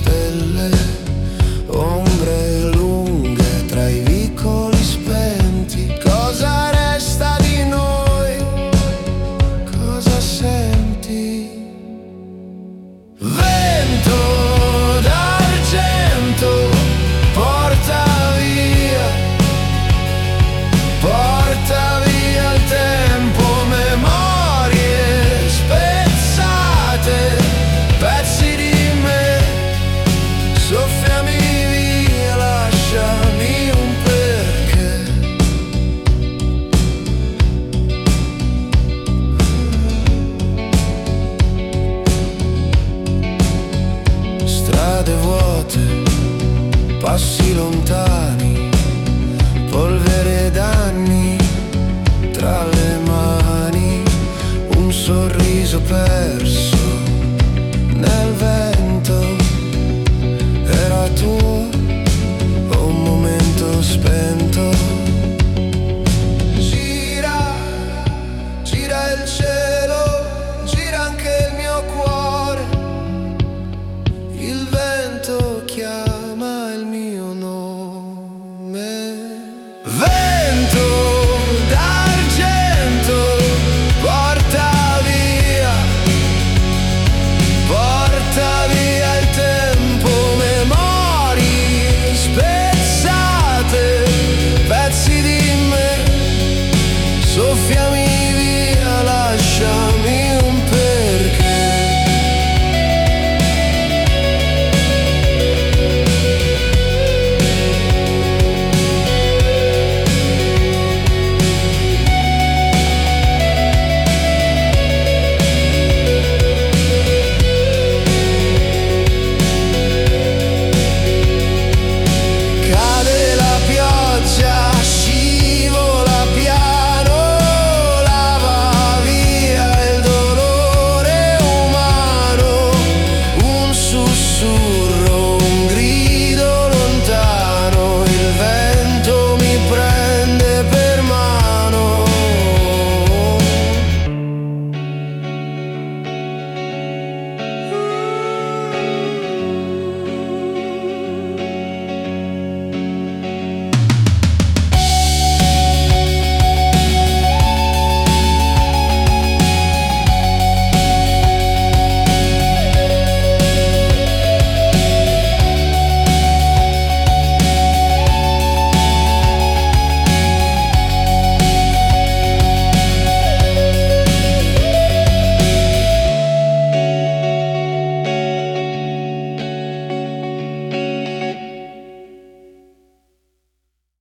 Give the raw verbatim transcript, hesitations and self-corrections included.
stelle, ombre lunghe tra i vicoli spenti. Cosa resta di noi? Cosa senti? Vento d'argento, porta via, porta via il tempo, memorie spezzate, pezzi di me, soffiami via, lasciami un perché. Strade vuote, passi lontani, polvere d'anni tra le mani, un sorriso perso